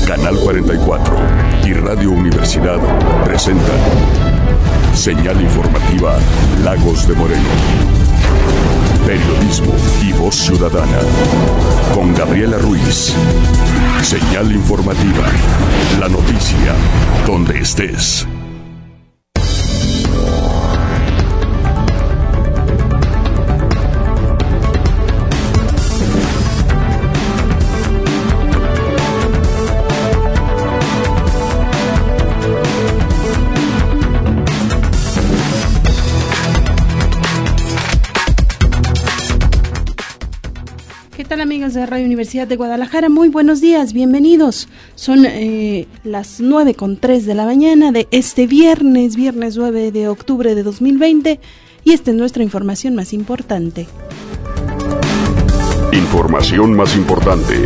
Canal 44 y Radio Universidad presentan Señal Informativa Lagos de Moreno. Periodismo y voz ciudadana. Con Gabriela Ruiz. Señal Informativa. La noticia donde estés. ¿Qué tal, amigos de Radio Universidad de Guadalajara? Muy buenos días, bienvenidos. Son las 9:03 de la mañana de este viernes 9 de octubre de 2020 y esta es nuestra información más importante. Información más importante.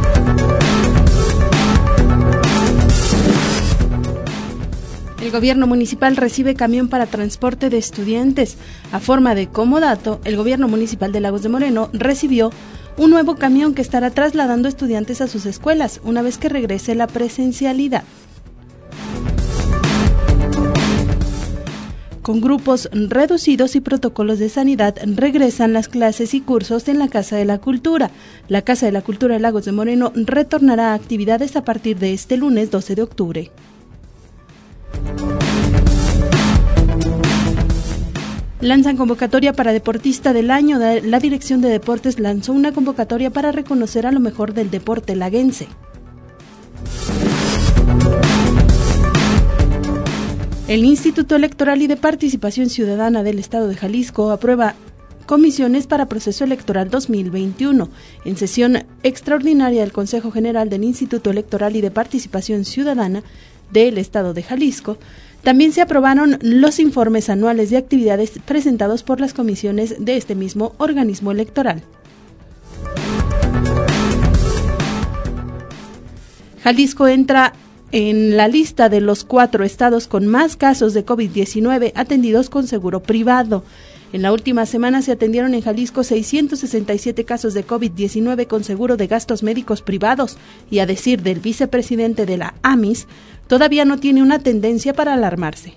El gobierno municipal recibe camión para transporte de estudiantes. A forma de comodato, el gobierno municipal de Lagos de Moreno recibió un nuevo camión que estará trasladando estudiantes a sus escuelas una vez que regrese la presencialidad. Con grupos reducidos y protocolos de sanidad regresan las clases y cursos en la Casa de la Cultura. La Casa de la Cultura de Lagos de Moreno retornará a actividades a partir de este lunes 12 de octubre. Lanzan convocatoria para deportista del año. La Dirección de Deportes lanzó una convocatoria para reconocer a lo mejor del deporte laguense. El Instituto Electoral y de Participación Ciudadana del Estado de Jalisco aprueba comisiones para proceso electoral 2021. En sesión extraordinaria del Consejo General del Instituto Electoral y de Participación Ciudadana del Estado de Jalisco, también se aprobaron los informes anuales de actividades presentados por las comisiones de este mismo organismo electoral. Jalisco entra en la lista de los 4 estados con más casos de COVID-19 atendidos con seguro privado. En la última semana se atendieron en Jalisco 667 casos de COVID-19 con seguro de gastos médicos privados y, a decir del vicepresidente de la AMIS, todavía no tiene una tendencia para alarmarse.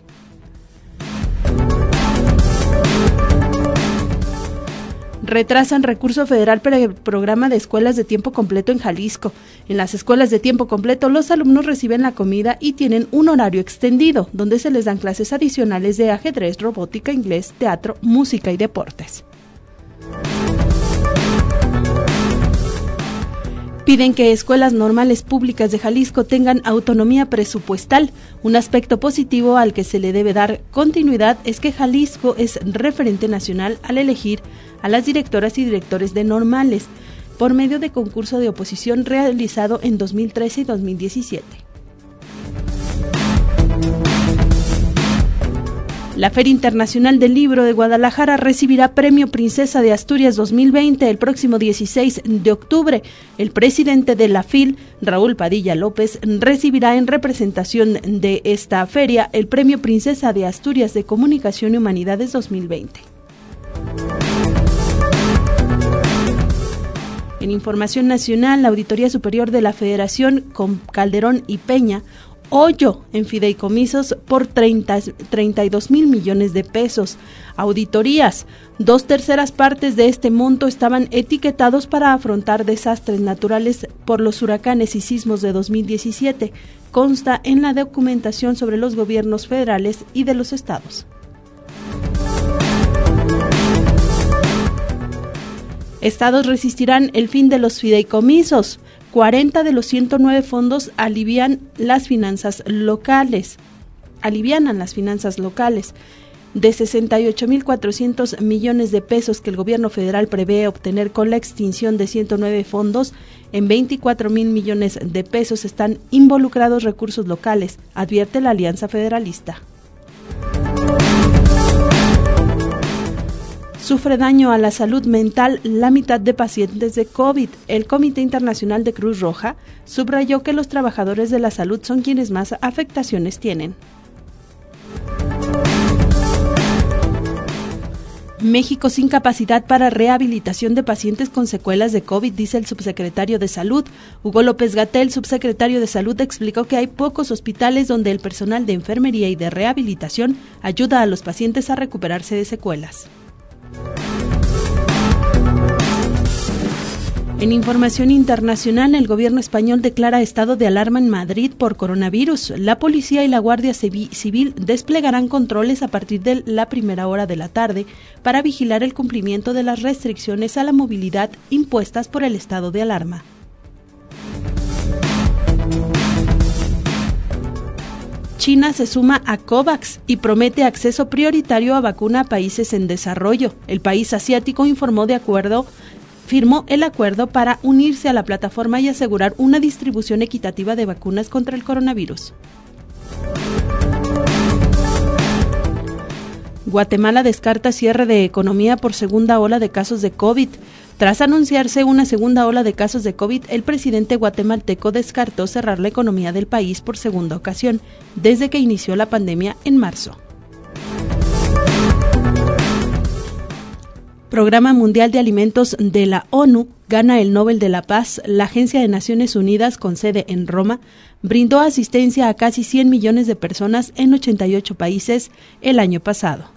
Retrasan recurso federal para el programa de escuelas de tiempo completo en Jalisco. En las escuelas de tiempo completo, los alumnos reciben la comida y tienen un horario extendido, donde se les dan clases adicionales de ajedrez, robótica, inglés, teatro, música y deportes. Piden que escuelas normales públicas de Jalisco tengan autonomía presupuestal. Un aspecto positivo al que se le debe dar continuidad es que Jalisco es referente nacional al elegir a las directoras y directores de normales, por medio de concurso de oposición realizado en 2013 y 2017. La Feria Internacional del Libro de Guadalajara recibirá Premio Princesa de Asturias 2020 el próximo 16 de octubre. El presidente de la FIL, Raúl Padilla López, recibirá en representación de esta feria el Premio Princesa de Asturias de Comunicación y Humanidades 2020. En información nacional, la Auditoría Superior de la Federación, con Calderón y Peña, hoyo en fideicomisos por 32 mil millones de pesos. Auditorías. 2/3 partes de este monto estaban etiquetados para afrontar desastres naturales por los huracanes y sismos de 2017. Consta en la documentación sobre los gobiernos federales y de los estados. Estados resistirán el fin de los fideicomisos. 40 de los 109 fondos alivianan las finanzas locales. De 68.400 millones de pesos que el gobierno federal prevé obtener con la extinción de 109 fondos, en 24.000 millones de pesos están involucrados recursos locales, advierte la Alianza Federalista. Sufre daño a la salud mental la mitad de pacientes de COVID. El Comité Internacional de Cruz Roja subrayó que los trabajadores de la salud son quienes más afectaciones tienen. México sin capacidad para rehabilitación de pacientes con secuelas de COVID, dice el subsecretario de Salud. Hugo López-Gatell, subsecretario de Salud, explicó que hay pocos hospitales donde el personal de enfermería y de rehabilitación ayuda a los pacientes a recuperarse de secuelas. En información internacional, el gobierno español declara estado de alarma en Madrid por coronavirus. La policía y la Guardia Civil desplegarán controles a partir de la primera hora de la tarde para vigilar el cumplimiento de las restricciones a la movilidad impuestas por el estado de alarma. China se suma a COVAX y promete acceso prioritario a vacuna a países en desarrollo. El país asiático firmó el acuerdo para unirse a la plataforma y asegurar una distribución equitativa de vacunas contra el coronavirus. Guatemala descarta cierre de economía por segunda ola de casos de COVID. Tras anunciarse una segunda ola de casos de COVID, el presidente guatemalteco descartó cerrar la economía del país por segunda ocasión, desde que inició la pandemia en marzo. Programa Mundial de Alimentos de la ONU gana el Nobel de la Paz. La Agencia de Naciones Unidas, con sede en Roma, brindó asistencia a casi 100 millones de personas en 88 países el año pasado.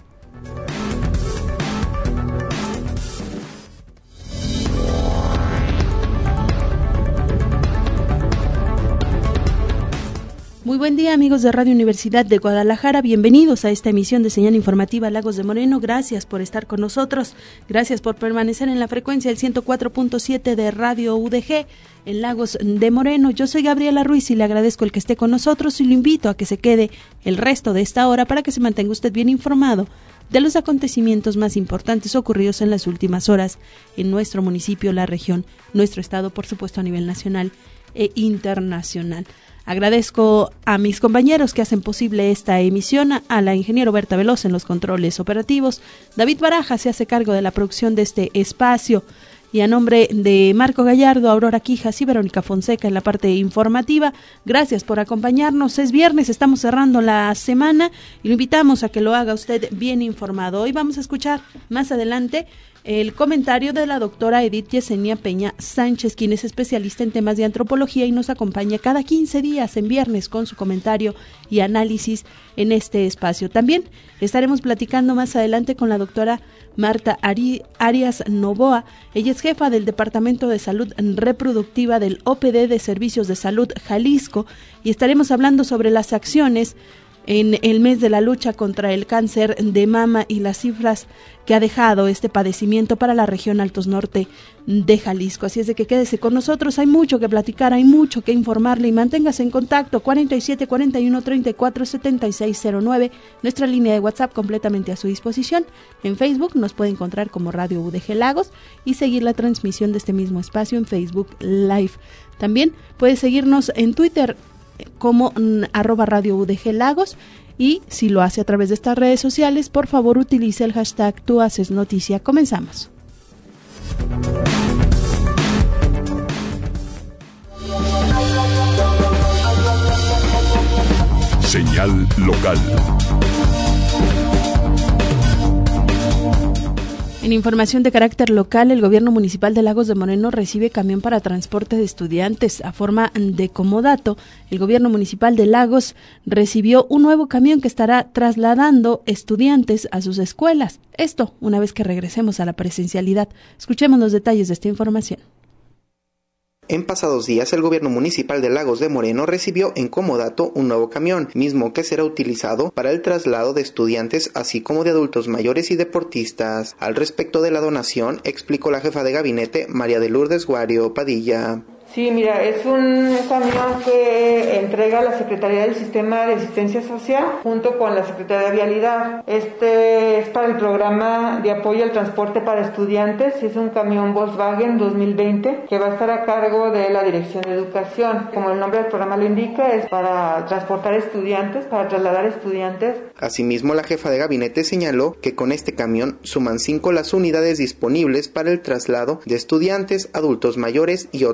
Muy buen día, amigos de Radio Universidad de Guadalajara, bienvenidos a esta emisión de Señal Informativa Lagos de Moreno. Gracias por estar con nosotros, gracias por permanecer en la frecuencia del 104.7 de Radio UDG en Lagos de Moreno. Yo soy Gabriela Ruiz y le agradezco el que esté con nosotros y lo invito a que se quede el resto de esta hora para que se mantenga usted bien informado de los acontecimientos más importantes ocurridos en las últimas horas en nuestro municipio, la región, nuestro estado, por supuesto a nivel nacional e internacional. Agradezco a mis compañeros que hacen posible esta emisión, a la ingeniero Berta Veloz en los controles operativos, David Baraja se hace cargo de la producción de este espacio y a nombre de Marco Gallardo, Aurora Quijas y Verónica Fonseca en la parte informativa, gracias por acompañarnos. Es viernes, estamos cerrando la semana y lo invitamos a que lo haga usted bien informado. Hoy vamos a escuchar más adelante el comentario de la doctora Edith Yesenia Peña Sánchez, quien es especialista en temas de antropología y nos acompaña cada 15 días en viernes con su comentario y análisis en este espacio. También estaremos platicando más adelante con la doctora Marta Arias Novoa. Ella es jefa del Departamento de Salud Reproductiva del OPD de Servicios de Salud Jalisco y estaremos hablando sobre las acciones en el mes de la lucha contra el cáncer de mama y las cifras que ha dejado este padecimiento para la región Altos Norte de Jalisco. Así es de que quédese con nosotros, hay mucho que platicar, hay mucho que informarle y manténgase en contacto. 47 41 34 76 09, nuestra línea de WhatsApp completamente a su disposición. En Facebook nos puede encontrar como Radio UDG Lagos y seguir la transmisión de este mismo espacio en Facebook Live. También puede seguirnos en Twitter como @Radio UDG Lagos y si lo hace a través de estas redes sociales, por favor utilice el hashtag Tú Haces Noticia. Comenzamos. Señal local. En información de carácter local, el gobierno municipal de Lagos de Moreno recibe camión para transporte de estudiantes. A forma de comodato, el gobierno municipal de Lagos recibió un nuevo camión que estará trasladando estudiantes a sus escuelas. Esto una vez que regresemos a la presencialidad. Escuchemos los detalles de esta información. En pasados días, el gobierno municipal de Lagos de Moreno recibió en comodato un nuevo camión, mismo que será utilizado para el traslado de estudiantes, así como de adultos mayores y deportistas. Al respecto de la donación, explicó la jefa de gabinete, María de Lourdes Guario Padilla. Sí, mira, es un camión que entrega la Secretaría del Sistema de Asistencia Social junto con la Secretaría de Vialidad. Este es para el programa de apoyo al transporte para estudiantes. Es un camión Volkswagen 2020 que va a estar a cargo de la Dirección de Educación. Como el nombre del programa lo indica, es para transportar estudiantes, para trasladar estudiantes. Asimismo, la jefa de gabinete señaló que con este camión suman 5 las unidades disponibles para el traslado de estudiantes, adultos mayores y otros grupos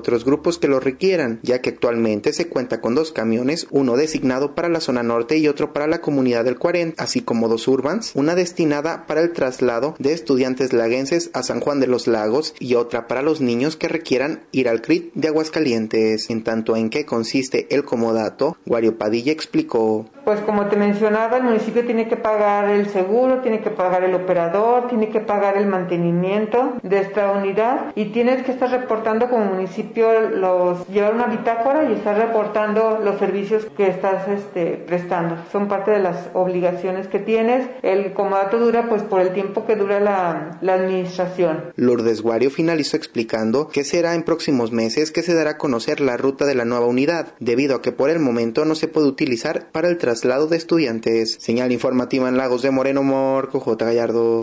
grupos que lo requieran, ya que actualmente se cuenta con 2 camiones, uno designado para la zona norte y otro para la comunidad del 40, así como 2 urbans, una destinada para el traslado de estudiantes laguenses a San Juan de los Lagos y otra para los niños que requieran ir al CRIT de Aguascalientes. En tanto en qué consiste el comodato, Wario Padilla explicó. Pues como te mencionaba, el municipio tiene que pagar el seguro, tiene que pagar el operador, tiene que pagar el mantenimiento de esta unidad y tienes que estar reportando como municipio llevar una bitácora y estar reportando los servicios que estás prestando. Son parte de las obligaciones que tienes. El comodato dura pues por el tiempo que dura la administración. Lourdes Wario finalizó explicando que será en próximos meses que se dará a conocer la ruta de la nueva unidad, debido a que por el momento no se puede utilizar para el traslado de estudiantes. Señal informativa en Lagos de Moreno, Marco J. Gallardo.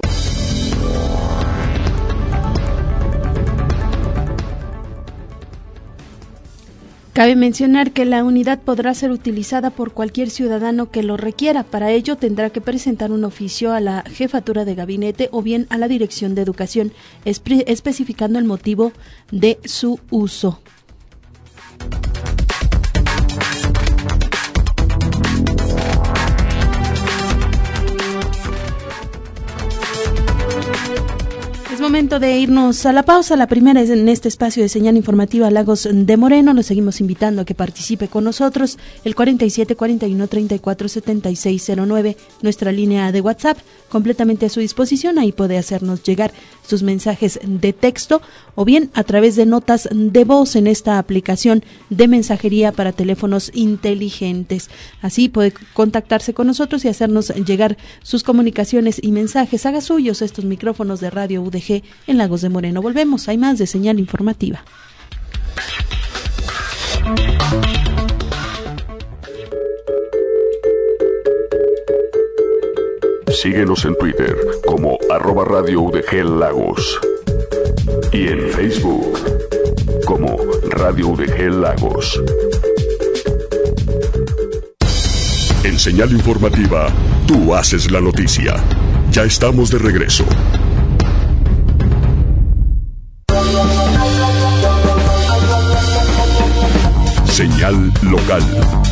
Cabe mencionar que la unidad podrá ser utilizada por cualquier ciudadano que lo requiera. Para ello tendrá que presentar un oficio a la jefatura de gabinete o bien a la Dirección de Educación, especificando el motivo de su uso. Es momento de irnos a la pausa. La primera es en este espacio de señal informativa Lagos de Moreno. Los seguimos invitando a que participe con nosotros. El 47 41 34 76 09, nuestra línea de WhatsApp, completamente a su disposición. Ahí puede hacernos llegar sus mensajes de texto o bien a través de notas de voz en esta aplicación de mensajería para teléfonos inteligentes. Así puede contactarse con nosotros y hacernos llegar sus comunicaciones y mensajes. Haga suyos estos micrófonos de Radio UDG en Lagos de Moreno. Volvemos, hay más de señal informativa. Síguenos en Twitter como @Radio UDG Lagos y en Facebook como Radio UDG Lagos. En señal informativa, tú haces la noticia. Ya estamos de regreso. Señal local.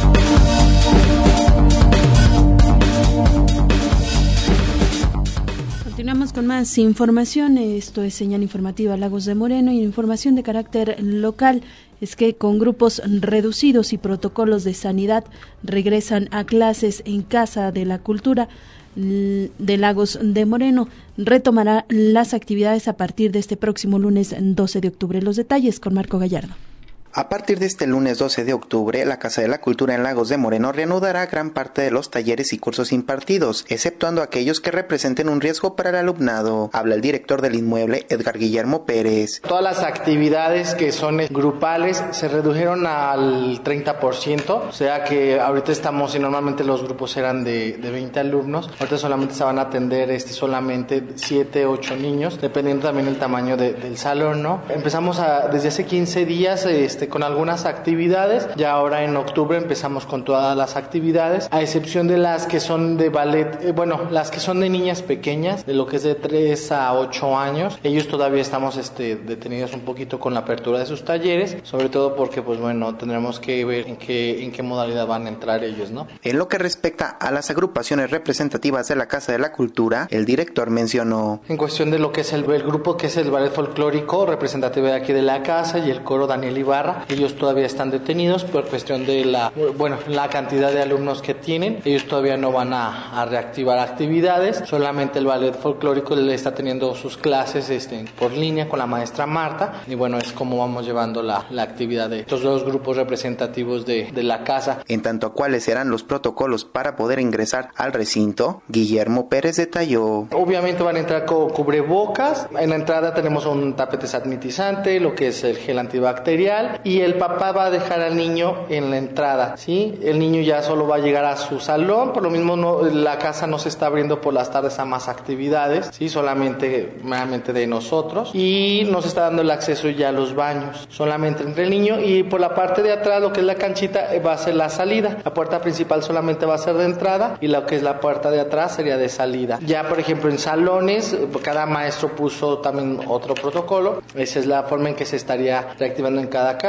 Continuamos con más información. Esto es señal informativa Lagos de Moreno y información de carácter local. Es que con grupos reducidos y protocolos de sanidad regresan a clases en Casa de la Cultura de Lagos de Moreno. Retomará las actividades a partir de este próximo lunes 12 de octubre. Los detalles con Marco Gallardo. A partir de este lunes 12 de octubre, la Casa de la Cultura en Lagos de Moreno reanudará gran parte de los talleres y cursos impartidos, exceptuando aquellos que representen un riesgo para el alumnado. Habla el director del inmueble, Edgar Guillermo Pérez. Todas las actividades que son grupales se redujeron al 30%, o sea que ahorita estamos, y normalmente los grupos eran de 20 alumnos, ahorita solamente se van a atender solamente 7, 8 niños, dependiendo también del tamaño del salón, ¿no? Empezamos desde hace 15 días con algunas actividades, ya ahora en octubre empezamos con todas las actividades, a excepción de las que son de ballet, las que son de niñas pequeñas, de lo que es de 3 a 8 años, ellos todavía estamos detenidos un poquito con la apertura de sus talleres, sobre todo porque tendremos que ver en qué modalidad van a entrar ellos, ¿no? En lo que respecta a las agrupaciones representativas de la Casa de la Cultura, el director mencionó: en cuestión de lo que es el grupo que es el ballet folclórico representativo de aquí de la casa y el coro Daniel Ibarra, ellos todavía están detenidos por cuestión de la cantidad de alumnos que tienen. Ellos todavía no van a reactivar actividades, solamente el ballet folclórico le está teniendo sus clases por línea con la maestra Marta, y es como vamos llevando la actividad de estos dos grupos representativos de la casa. En tanto a cuáles serán los protocolos para poder ingresar al recinto, Guillermo Pérez detalló: obviamente van a entrar con cubrebocas, en la entrada tenemos un tapete sanitizante, lo que es el gel antibacterial, y el papá va a dejar al niño en la entrada, ¿sí? El niño ya solo va a llegar a su salón, por lo mismo la casa no se está abriendo por las tardes a más actividades, ¿sí? Meramente de nosotros, y nos está dando el acceso ya a los baños, solamente entre el niño, y por la parte de atrás, lo que es la canchita, va a ser la salida. La puerta principal solamente va a ser de entrada, y lo que es la puerta de atrás sería de salida. Ya, por ejemplo, en salones, cada maestro puso también otro protocolo, esa es la forma en que se estaría reactivando en cada casa.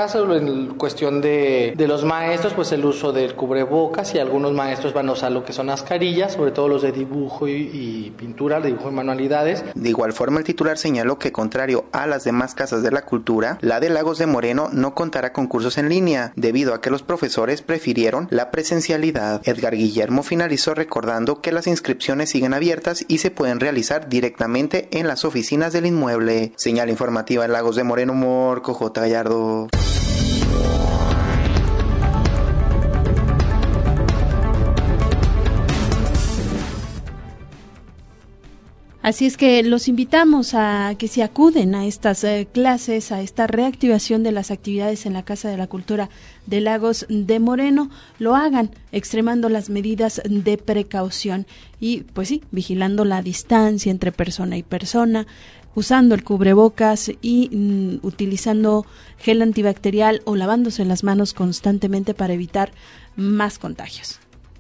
caso, en cuestión de los maestros, pues el uso del cubrebocas, y algunos maestros van a usar lo que son mascarillas, sobre todo los de dibujo y pintura, dibujo y manualidades. De igual forma, el titular señaló que, contrario a las demás casas de la cultura, la de Lagos de Moreno no contará con cursos en línea, debido a que los profesores prefirieron la presencialidad. Edgar Guillermo finalizó recordando que las inscripciones siguen abiertas y se pueden realizar directamente en las oficinas del inmueble. Señal informativa en Lagos de Moreno, Morco J. Gallardo. Así es que los invitamos a que se acuden a estas clases, a esta reactivación de las actividades en la Casa de la Cultura de Lagos de Moreno, lo hagan extremando las medidas de precaución y, pues sí, vigilando la distancia entre persona y persona, usando el cubrebocas y utilizando gel antibacterial o lavándose las manos constantemente para evitar más contagios.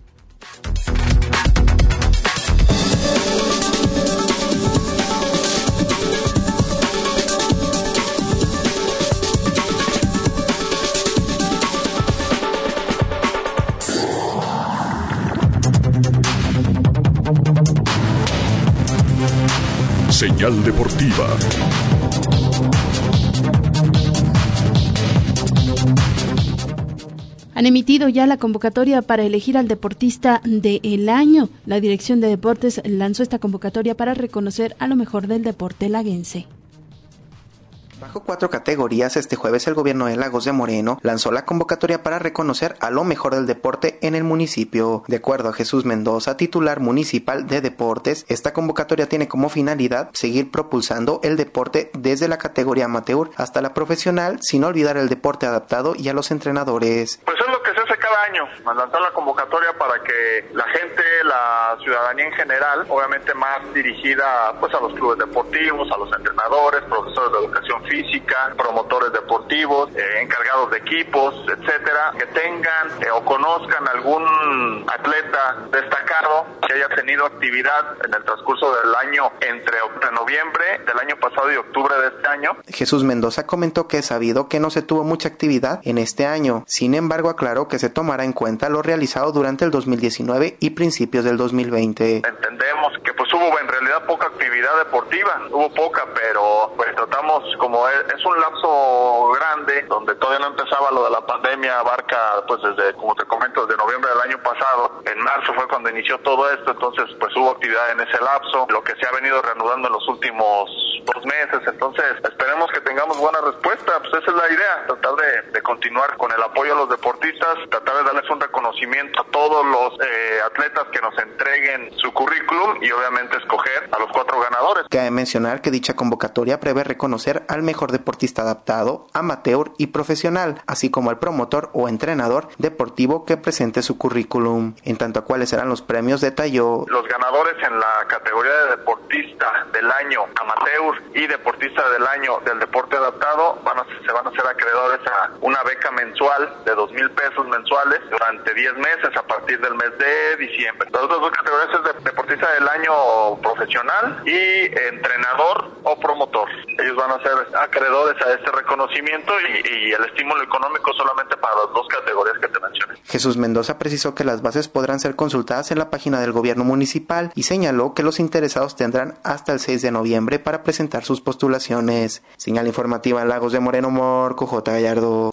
Señal deportiva. Han emitido ya la convocatoria para elegir al deportista del año. La Dirección de Deportes lanzó esta convocatoria para reconocer a lo mejor del deporte laguense. Bajo 4 categorías, este jueves el gobierno de Lagos de Moreno lanzó la convocatoria para reconocer a lo mejor del deporte en el municipio. De acuerdo a Jesús Mendoza, titular municipal de deportes, esta convocatoria tiene como finalidad seguir propulsando el deporte desde la categoría amateur hasta la profesional, sin olvidar el deporte adaptado y a los entrenadores. Pues es lo que se hace cada año, lanzar la convocatoria para que la gente, la ciudadanía en general, obviamente más dirigida pues a los clubes deportivos, a los entrenadores, profesores de educación física, promotores deportivos, encargados de equipos, etcétera, que tengan o conozcan algún atleta destacado que haya tenido actividad en el transcurso del año entre noviembre del año pasado y octubre de este año. Jesús Mendoza comentó que es sabido que no se tuvo mucha actividad en este año, sin embargo aclaró que se tomará en cuenta lo realizado durante el 2019 y principios del 2020. Entendemos que pues hubo en realidad poca actividad deportiva, hubo poca, pero pues tratamos, como es un lapso grande, donde todavía no empezaba lo de la pandemia, abarca pues desde, como te comento, desde noviembre del año pasado, en marzo fue cuando inició todo esto, entonces pues hubo actividad en ese lapso, lo que se ha venido reanudando en los últimos 2 meses, entonces esperemos que tengamos buena respuesta, pues esa es la idea, tratar de continuar con el apoyo a los deportistas, tratar de darles un reconocimiento a todos los atletas que nos entreguen su currículum y obviamente escoger a los 4 ganadores. Cabe mencionar que dicha convocatoria prevé reconocer al mejor deportista adaptado, amateur y profesional, así como al promotor o entrenador deportivo que presente su currículum. En tanto a cuáles serán los premios, detalló: los ganadores en la categoría de deportista del año amateur y deportista del año del deporte adaptado se van a ser acreedores a una beca mensual de 2,000 pesos mensuales durante 10 meses a partir del mes de diciembre. Las otras 2 categorías es de deportista del año profesional y entrenador o promotor. Ellos van a ser acreedores a este reconocimiento y el estímulo económico solamente para las 2 categorías que te mencioné. Jesús Mendoza precisó que las bases podrán ser consultadas en la página del gobierno municipal y señaló que los interesados tendrán hasta el 6 de noviembre para presentar sus postulaciones. Señal informativa en Lagos de Moreno, Morco J. Gallardo.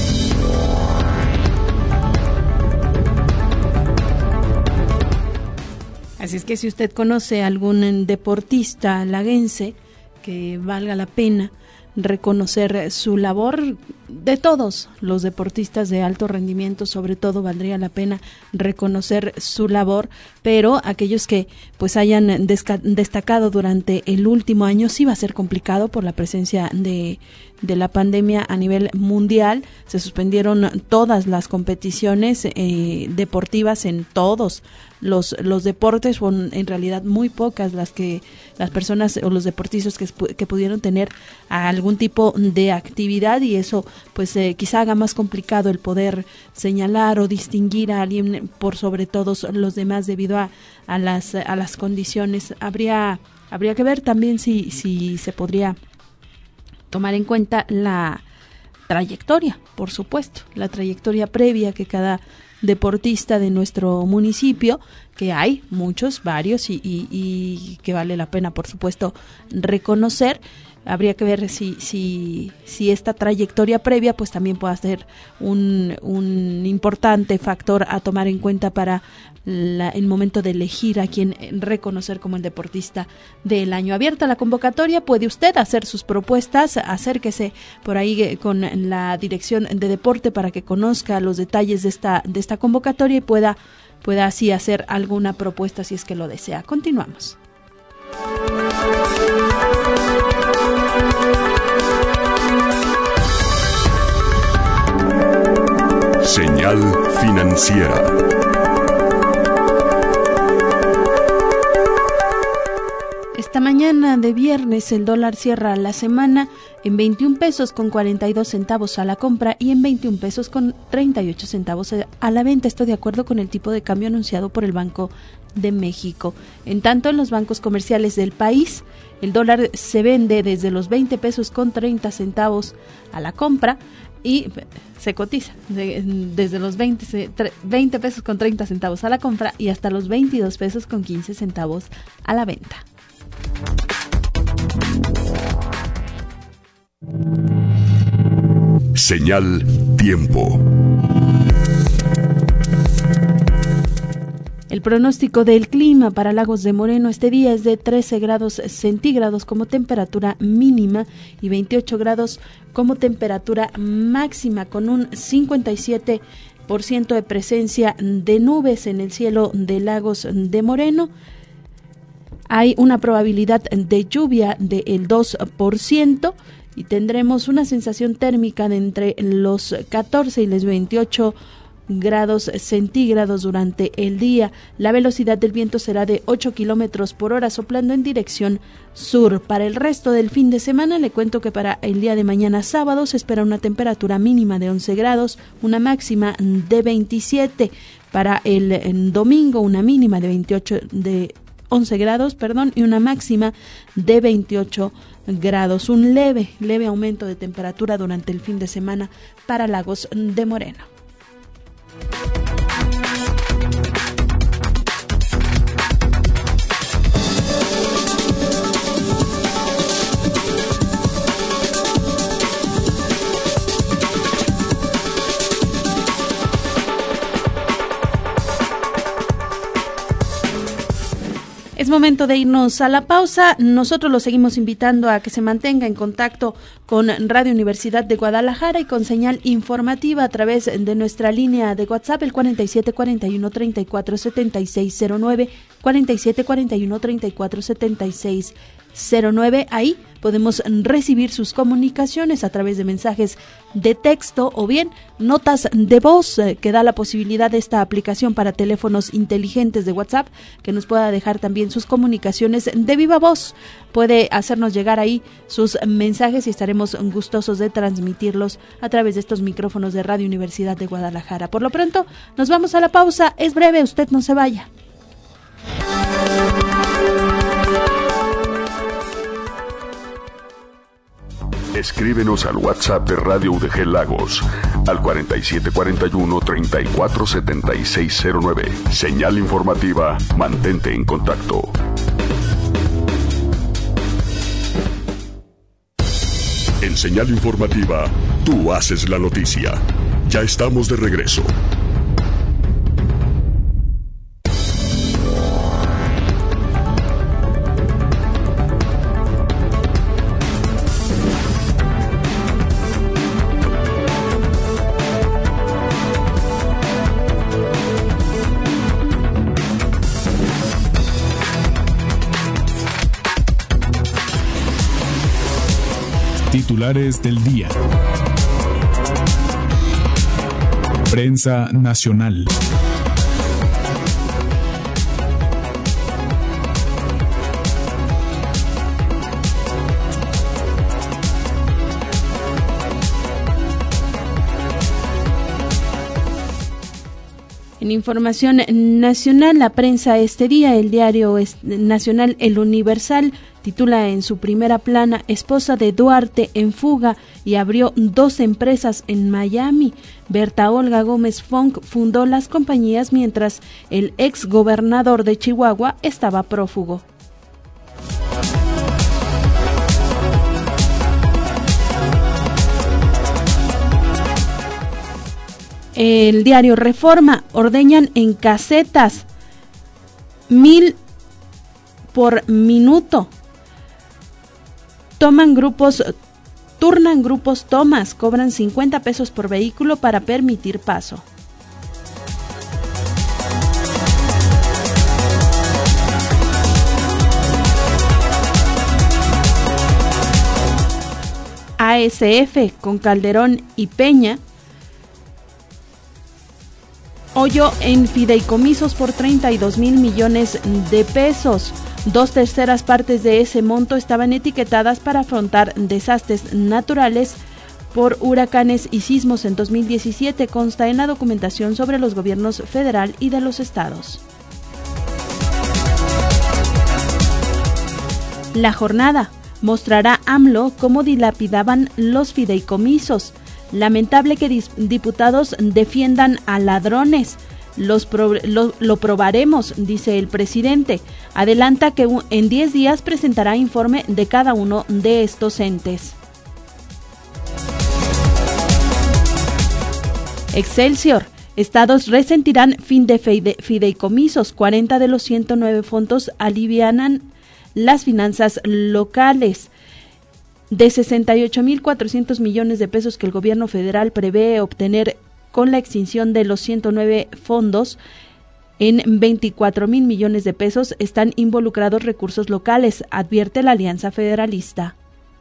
Así es que si usted conoce a algún deportista laguense que valga la pena reconocer su labor, de todos los deportistas de alto rendimiento, sobre todo valdría la pena reconocer su labor, pero aquellos que pues hayan destacado durante el último año sí va a ser complicado por la presencia de la pandemia a nivel mundial. Se suspendieron todas las competiciones deportivas en todos los deportes, fueron en realidad muy pocas las personas o los deportistas que pudieron tener algún tipo de actividad, y eso pues quizá haga más complicado el poder señalar o distinguir a alguien por sobre todos los demás debido a las condiciones. Habría que ver también si se podría tomar en cuenta trayectoria, por supuesto, la trayectoria previa que cada deportista de nuestro municipio, que hay muchos, varios y que vale la pena, por supuesto, reconocer. Habría que ver si esta trayectoria previa pues también pueda ser un importante factor a tomar en cuenta para el momento de elegir a quien reconocer como el deportista del año. Abierta la convocatoria, puede usted hacer sus propuestas, acérquese por ahí con la Dirección de Deporte para que conozca los detalles de esta convocatoria y pueda así hacer alguna propuesta si es que lo desea. Continuamos. Señal financiera. Esta mañana de viernes el dólar cierra la semana en 21 pesos con 42 centavos a la compra y en 21 pesos con 38 centavos a la venta. Esto de acuerdo con el tipo de cambio anunciado por el Banco de México. En tanto, en los bancos comerciales del país, el dólar se vende desde los 20 pesos con 30 centavos a la compra y se cotiza desde los 20 pesos con 30 centavos a la compra y hasta los 22 pesos con 15 centavos a la venta. Señal tiempo. El pronóstico del clima para Lagos de Moreno este día es de 13 grados centígrados como temperatura mínima y 28 grados como temperatura máxima, con un 57% de presencia de nubes en el cielo de Lagos de Moreno. Hay una probabilidad de lluvia del 2% y tendremos una sensación térmica de entre los 14 y los 28 grados centígrados durante el día. La velocidad del viento será de 8 kilómetros por hora, soplando en dirección sur. Para el resto del fin de semana, le cuento que para el día de mañana sábado se espera una temperatura mínima de 11 grados, una máxima de 27. Para el domingo, una mínima de 11 grados, y una máxima de 28 grados. Un leve aumento de temperatura durante el fin de semana para Lagos de Moreno. Es momento de irnos a la pausa. Nosotros lo seguimos invitando a que se mantenga en contacto con Radio Universidad de Guadalajara y con señal informativa a través de nuestra línea de WhatsApp, el 4741-347609, 4741-347609. Ahí podemos recibir sus comunicaciones a través de mensajes de texto o bien notas de voz, que da la posibilidad de esta aplicación para teléfonos inteligentes de WhatsApp, que nos pueda dejar también sus comunicaciones de viva voz. Puede hacernos llegar ahí sus mensajes y estaremos gustosos de transmitirlos a través de estos micrófonos de Radio Universidad de Guadalajara. Por lo pronto, nos vamos a la pausa. Es breve, usted no se vaya. Escríbenos al WhatsApp de Radio UDG Lagos al 4741-347609. Señal informativa, mantente en contacto. En Señal informativa, tú haces la noticia. Ya estamos de regreso. Titulares del día. Prensa nacional. En información nacional, la prensa este día, el diario nacional El Universal, titula en su primera plana: esposa de Duarte en fuga y abrió 2 empresas en Miami. Berta Olga Gómez Funk fundó las compañías mientras el ex gobernador de Chihuahua estaba prófugo. El diario Reforma: ordeñan en casetas 1,000 por minuto. Turnan grupos tomas, cobran 50 pesos por vehículo para permitir paso. ASF con Calderón y Peña: hoyo en fideicomisos por 32,000 millones de pesos. 2/3 partes de ese monto estaban etiquetadas para afrontar desastres naturales por huracanes y sismos en 2017, consta en la documentación sobre los gobiernos federal y de los estados. La jornada: mostrará AMLO cómo dilapidaban los fideicomisos. Lamentable que diputados defiendan a ladrones. Lo probaremos, dice el presidente. Adelanta que en 10 días presentará informe de cada uno de estos entes. Excelsior: estados resentirán fin de fideicomisos. 40 de los 109 fondos alivianan las finanzas locales. De 68,400 millones de pesos que el gobierno federal prevé obtener con la extinción de los 109 fondos, en 24,000 millones de pesos están involucrados recursos locales, advierte la Alianza Federalista.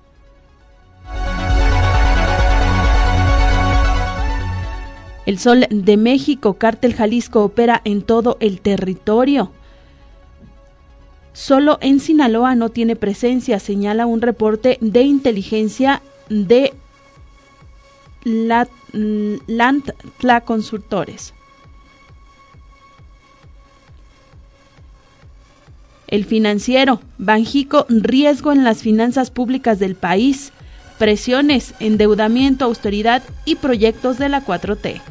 El Sol de México: Cártel Jalisco opera en todo el territorio. Solo en Sinaloa no tiene presencia, señala un reporte de inteligencia de Lantla Consultores. El Financiero: Banjico: riesgo en las finanzas públicas del país. Presiones, endeudamiento, austeridad y proyectos de la 4T.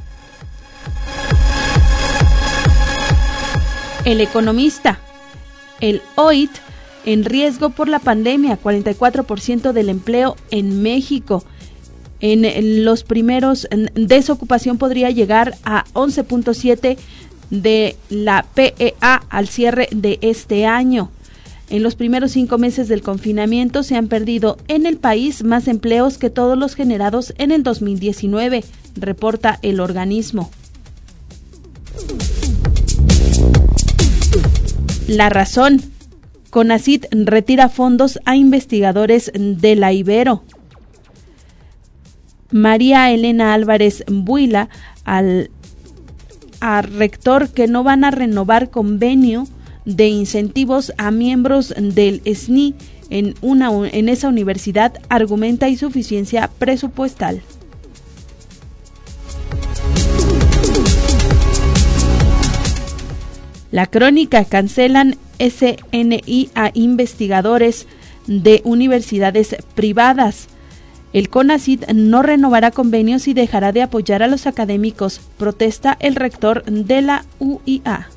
El Economista: el OIT en riesgo por la pandemia, 44% del empleo en México. En los primeros, desocupación podría llegar a 11.7 de la PEA al cierre de este año. En los primeros 5 meses del confinamiento se han perdido en el país más empleos que todos los generados en el 2019, reporta el organismo. La Razón: CONACYT retira fondos a investigadores de la Ibero. María Elena Álvarez Buila al rector que no van a renovar convenio de incentivos a miembros del SNI en esa universidad, argumenta insuficiencia presupuestal. La Crónica: cancelan SNI a investigadores de universidades privadas. El CONACYT no renovará convenios y dejará de apoyar a los académicos, protesta el rector de la UIA.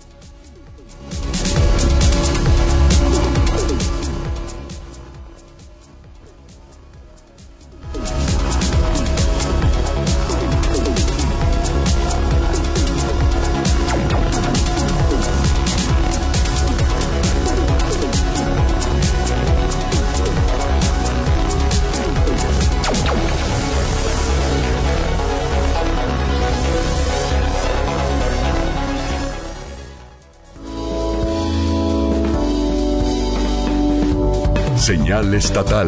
Señal estatal.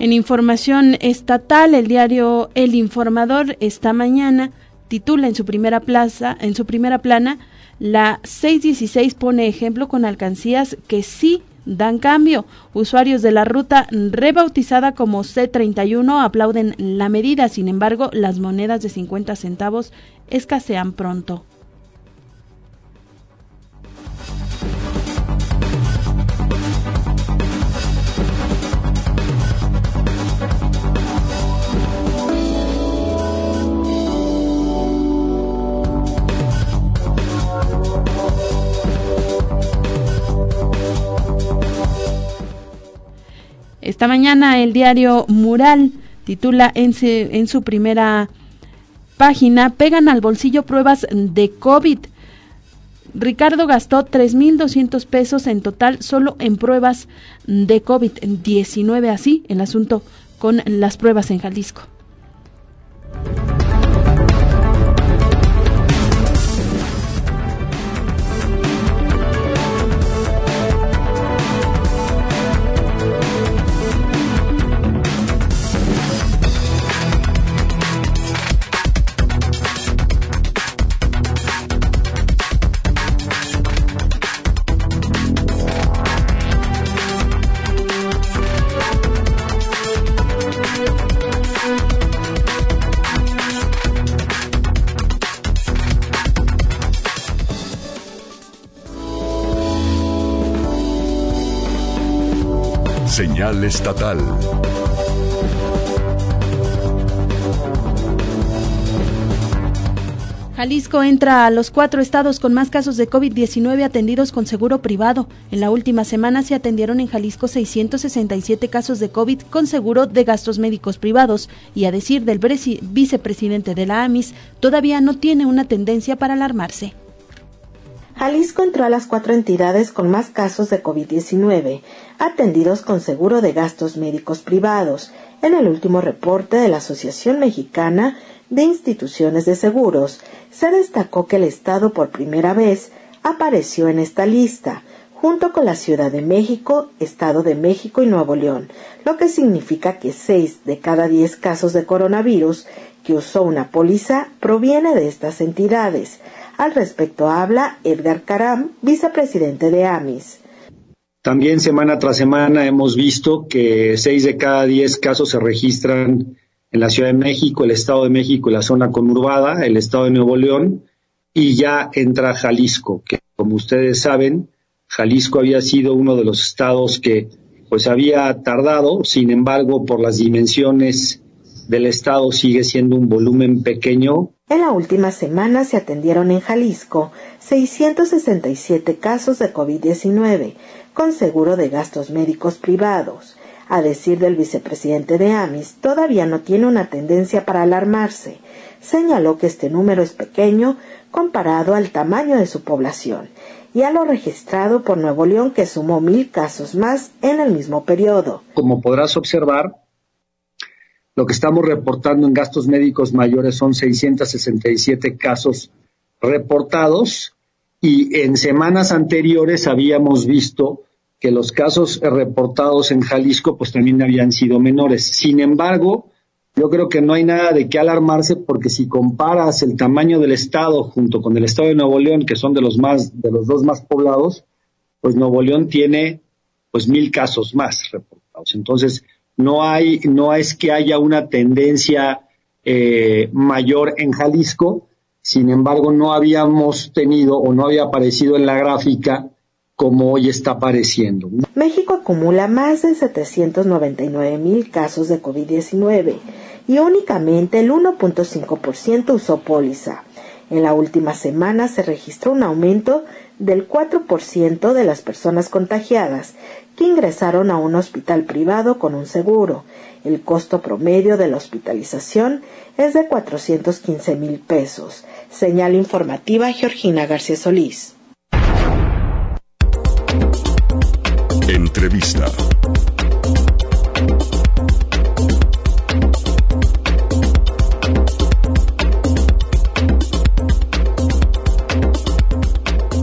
En información estatal, el diario El Informador esta mañana titula en su primera plana, la 616 pone ejemplo con alcancías que sí dan cambio. Usuarios de la ruta rebautizada como C31 aplauden la medida, sin embargo, las monedas de 50 centavos escasean pronto. Esta mañana el diario Mural titula en su primera página, pegan al bolsillo pruebas de COVID. Ricardo gastó 3,200 pesos en total solo en pruebas de COVID-19, así el asunto con las pruebas en Jalisco. Señal estatal. Jalisco entra a los 4 estados con más casos de COVID-19 atendidos con seguro privado. En la última semana se atendieron en Jalisco 667 casos de COVID con seguro de gastos médicos privados y, a decir del vicepresidente de la AMIS, todavía no tiene una tendencia para alarmarse. Jalisco entró a las 4 entidades con más casos de COVID-19, atendidos con seguro de gastos médicos privados, en el último reporte de la Asociación Mexicana de Instituciones de Seguros. Se destacó que el estado por primera vez apareció en esta lista, junto con la Ciudad de México, Estado de México y Nuevo León, lo que significa que 6 de cada 10 casos de coronavirus que usó una póliza proviene de estas entidades. Al respecto habla Edgar Caram, vicepresidente de AMIS. También semana tras semana hemos visto que 6 de cada 10 casos se registran en la Ciudad de México, el Estado de México y la zona conurbada, el Estado de Nuevo León, y ya entra Jalisco, que como ustedes saben, Jalisco había sido uno de los estados que pues había tardado, sin embargo, por las dimensiones del estado sigue siendo un volumen pequeño. En la última semana se atendieron en Jalisco 667 casos de COVID-19 con seguro de gastos médicos privados. A decir del vicepresidente de AMIS, todavía no tiene una tendencia para alarmarse. Señaló que este número es pequeño comparado al tamaño de su población y a lo registrado por Nuevo León, que sumó 1,000 casos más en el mismo periodo. Como podrás observar, lo que estamos reportando en gastos médicos mayores son 667 casos reportados y en semanas anteriores habíamos visto que los casos reportados en Jalisco pues también habían sido menores. Sin embargo, yo creo que no hay nada de qué alarmarse porque si comparas el tamaño del estado junto con el estado de Nuevo León, que son de los dos más poblados, pues Nuevo León tiene pues 1,000 casos más reportados. Entonces, no es que haya una tendencia mayor en Jalisco, sin embargo no habíamos tenido o no había aparecido en la gráfica como hoy está apareciendo. México acumula más de 799,000 casos de COVID-19 y únicamente el 1.5% usó póliza. En la última semana se registró un aumento del 4% de las personas contagiadas que ingresaron a un hospital privado con un seguro. El costo promedio de la hospitalización es de 415,000 pesos. Señal informativa Georgina García Solís. Entrevista.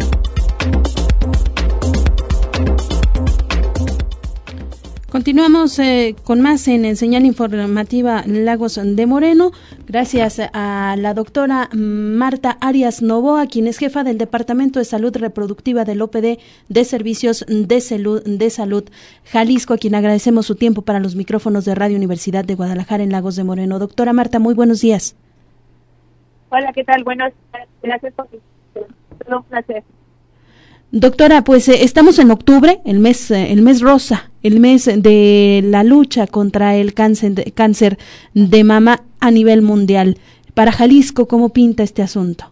Continuamos Seguimos con más en Señal Informativa Lagos de Moreno. Gracias a la doctora Marta Arias Novoa, quien es jefa del Departamento de Salud Reproductiva del OPD de Servicios de Salud Jalisco, a quien agradecemos su tiempo para los micrófonos de Radio Universidad de Guadalajara en Lagos de Moreno. Doctora Marta, muy buenos días. Hola, ¿qué tal? Buenos días. Gracias por todo un placer. Doctora, pues estamos en octubre, el mes rosa, el mes de la lucha contra el cáncer de mama a nivel mundial. Para Jalisco, ¿cómo pinta este asunto?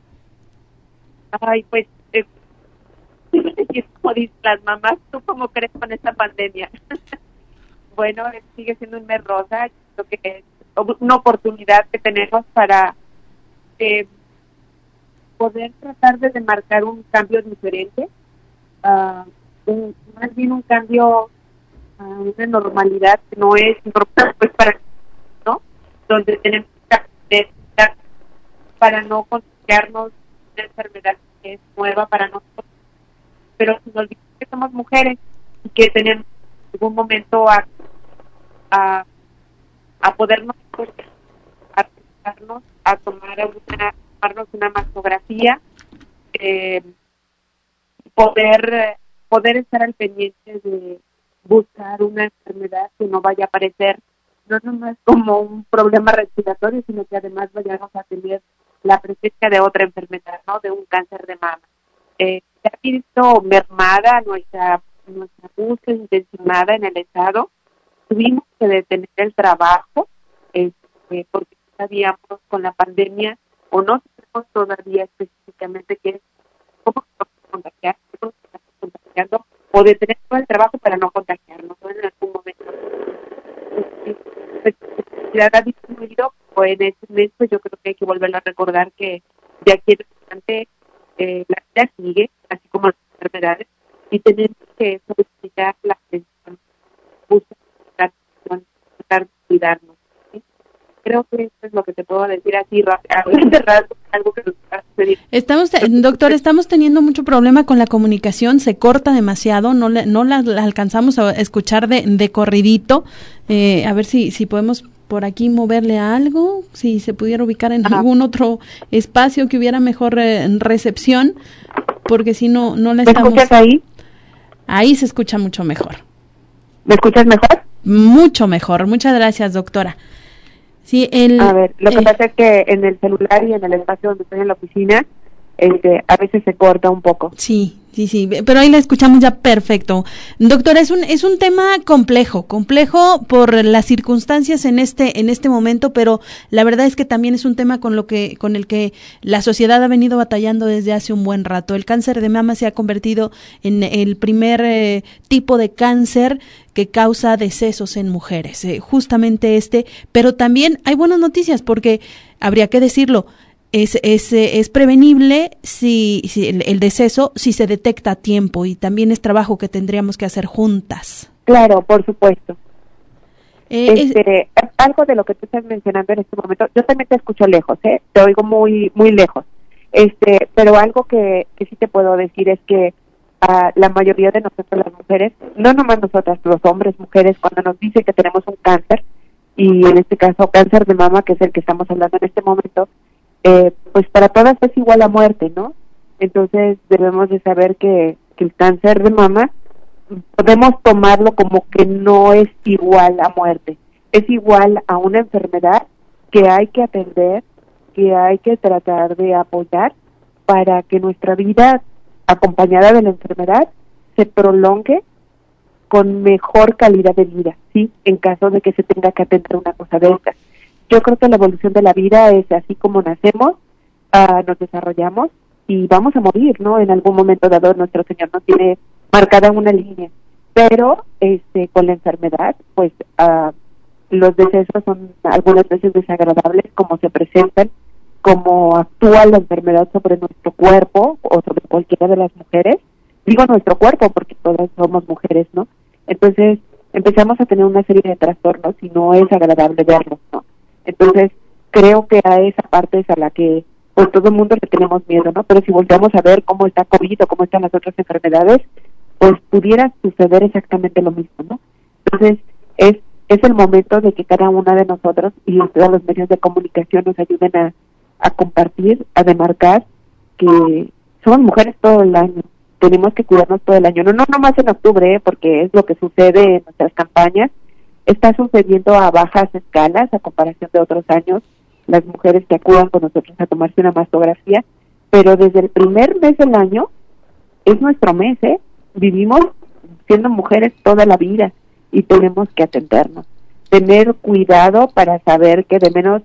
Ay, pues, como dicen las mamás, ¿tú cómo crees con esta pandemia? Bueno, sigue siendo un mes rosa, creo que es una oportunidad que tenemos para poder tratar de demarcar un cambio diferente, más bien un cambio a una normalidad que no es normal, pues ¿no? Donde tenemos que para no contagiarnos de una enfermedad que es nueva para nosotros, pero sin olvidar que somos mujeres y que tenemos en algún momento a podernos a tomarnos una mastografía, poder estar al pendiente de buscar una enfermedad que no vaya a aparecer, no nomás como un problema respiratorio, sino que además vayamos a tener la presencia de otra enfermedad, ¿no? De un cáncer de mama. Se ha visto mermada nuestra búsqueda intencionada en el Estado. Tuvimos que detener el trabajo porque sabíamos con la pandemia, o no sabemos todavía específicamente qué es, cómo nos contagiar, cómo nos estamos contagiando, o detener todo el trabajo para no contagiarnos, ¿no? En algún momento. La ha disminuido, o en este mes, pues yo creo que hay que volver a recordar que de aquí en adelante la vida sigue, así como las enfermedades, y tenemos que solicitar la atención, buscar tratar de cuidarnos. Creo que eso es lo que te puedo decir así rápidamente, algo que nos va a suceder. Doctor, estamos teniendo mucho problema con la comunicación, se corta demasiado, no la alcanzamos a escuchar de corridito. A ver si podemos por aquí moverle a algo, si se pudiera ubicar en algún otro espacio que hubiera mejor recepción, porque si no la estamos... ¿Me escuchas ahí? Ahí se escucha mucho mejor. ¿Me escuchas mejor? Mucho mejor, muchas gracias, doctora. Sí, a ver, lo que pasa es que en el celular y en el espacio donde estoy en la oficina, a veces se corta un poco. Sí, pero ahí la escuchamos ya perfecto. Doctora, es un tema complejo por las circunstancias en este momento, pero la verdad es que también es un tema con el que la sociedad ha venido batallando desde hace un buen rato. El cáncer de mama se ha convertido en el primer tipo de cáncer que causa decesos en mujeres, justamente pero también hay buenas noticias porque habría que decirlo, es prevenible si el deceso si se detecta a tiempo, y también es trabajo que tendríamos que hacer juntas. Claro, por supuesto. Algo de lo que tú estás mencionando en este momento, yo también te escucho lejos, te oigo muy muy lejos, pero algo que sí te puedo decir es que la mayoría de nosotros las mujeres, no nomás nosotras, los hombres, mujeres, cuando nos dicen que tenemos un cáncer, y en este caso cáncer de mama, que es el que estamos hablando en este momento, pues para todas es igual a muerte, ¿no? Entonces debemos de saber que el cáncer de mama podemos tomarlo como que no es igual a muerte, es igual a una enfermedad que hay que atender, que hay que tratar de apoyar para que nuestra vida acompañada de la enfermedad se prolongue con mejor calidad de vida, ¿sí? En caso de que se tenga que atender una cosa de estas. Yo creo que la evolución de la vida es así como nacemos, nos desarrollamos y vamos a morir, ¿no? En algún momento dado nuestro Señor nos tiene marcada una línea, pero con la enfermedad, pues los decesos son algunas veces desagradables, como se presentan, como actúa la enfermedad sobre nuestro cuerpo o sobre cualquiera de las mujeres. Digo nuestro cuerpo porque todas somos mujeres, ¿no? Entonces empezamos a tener una serie de trastornos y no es agradable verlos, ¿no? Entonces creo que a esa parte es a la que pues todo el mundo le tenemos miedo, ¿no? Pero si volteamos a ver cómo está COVID o cómo están las otras enfermedades, pues pudiera suceder exactamente lo mismo, ¿no? Entonces es el momento de que cada una de nosotros y todos los medios de comunicación nos ayuden a compartir, a demarcar que somos mujeres todo el año, tenemos que cuidarnos todo el año, no más en octubre, porque es lo que sucede en nuestras campañas, está sucediendo a bajas escalas a comparación de otros años, las mujeres que acudan con nosotros a tomarse una mastografía, pero desde el primer mes del año es nuestro mes, vivimos siendo mujeres toda la vida y tenemos que atendernos, tener cuidado para saber que de menos,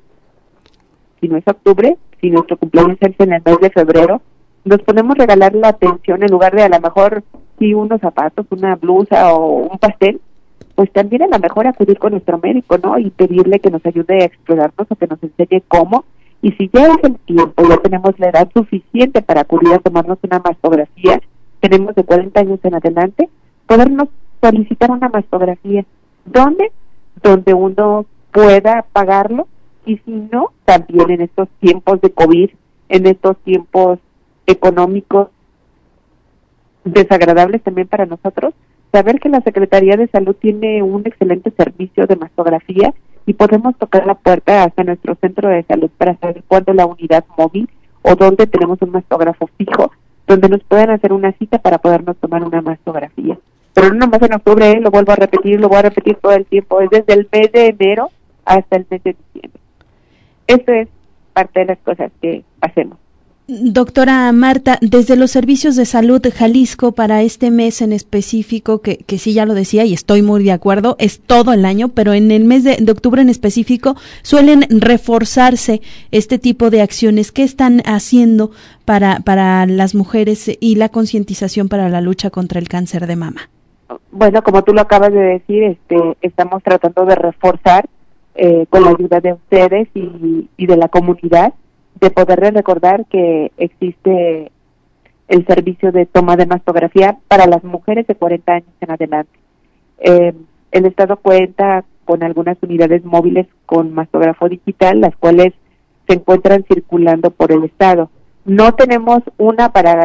si no es octubre, si nuestro cumpleaños es en el mes de febrero, nos podemos regalar la atención en lugar de a lo mejor sí unos zapatos, una blusa o un pastel, pues también a lo mejor acudir con nuestro médico, ¿no? Y pedirle que nos ayude a explorarnos o que nos enseñe cómo. Y si ya es el tiempo, ya tenemos la edad suficiente para acudir a tomarnos una mastografía, tenemos de 40 años en adelante, podernos solicitar una mastografía. ¿Dónde? Donde uno pueda pagarlo, y si no, también en estos tiempos de COVID, en estos tiempos económicos desagradables también para nosotros, saber que la Secretaría de Salud tiene un excelente servicio de mastografía y podemos tocar la puerta hasta nuestro centro de salud para saber cuándo la unidad móvil o dónde tenemos un mastógrafo fijo, donde nos puedan hacer una cita para podernos tomar una mastografía. Pero no nomás en octubre, lo vuelvo a repetir todo el tiempo, es desde el mes de enero hasta el mes de diciembre. Esto es parte de las cosas que hacemos. Doctora Marta, desde los servicios de salud Jalisco para este mes en específico, que sí ya lo decía y estoy muy de acuerdo, es todo el año, pero en el mes de octubre en específico suelen reforzarse este tipo de acciones. ¿Qué están haciendo para las mujeres y la concientización para la lucha contra el cáncer de mama? Bueno, como tú lo acabas de decir, estamos tratando de reforzar con la ayuda de ustedes y de la comunidad, de poderles recordar que existe el servicio de toma de mastografía para las mujeres de 40 años en adelante. El Estado cuenta con algunas unidades móviles con mastógrafo digital, las cuales se encuentran circulando por el Estado. No tenemos una para